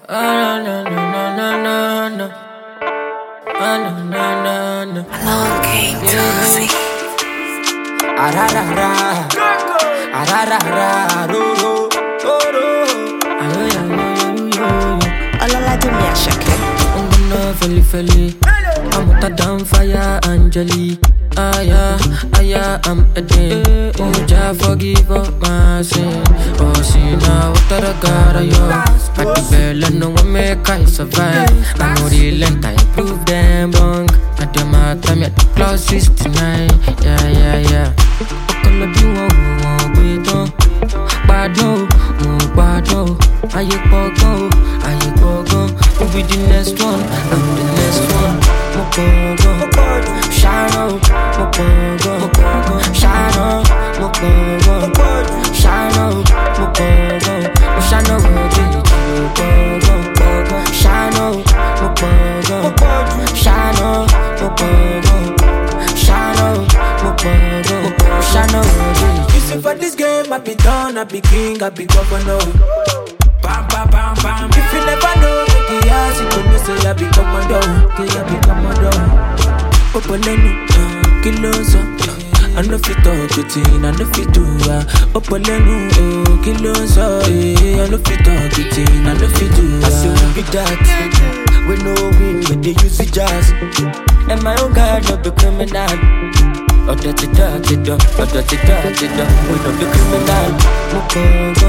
Ah, na, na, na, na, na, na. Ah, na, na, na, na. Long King Tuesday. Ararara, ararara, ro, ro, ro, ro. Ayo, yo, yo, yo, yo. Olalaje mi Asake. I'm gonna feli. I'm hotter than fire, Angelique. Aya, I'm a day. Oh, Jah forgive all my sin. Oh, see now what I got, yo. At the bell, I know what make I survive. I know the length, I prove them wrong. At the matter, me at the closest tonight. Yeah. Okolo bi won gbe tan. Gbadun, mo gbadun. Ayé pogan. Who be the next one? I'm the next one. Mo pogan. Shine up, mo pogan. Shine up, mo pogan. Shine up, mo pogan. Mo shine up, mo pogan. Shine up, mo pogan. Shine up, mo pogan. Shine up, mo pogan. Shine up, you see for this game, I be done, I be king, I be governor. Bam, bam, bam, bam. If you never know, make it ask, you can say I be commando. Opolenu, kiloso. I know fit talk good I know fit do. Opolenu, kiloso. I know fit talk good I know fit do. I say we be that. We know win, but they use the jazz. And my own God, not the criminal. Oh, dirty, we don't the criminal.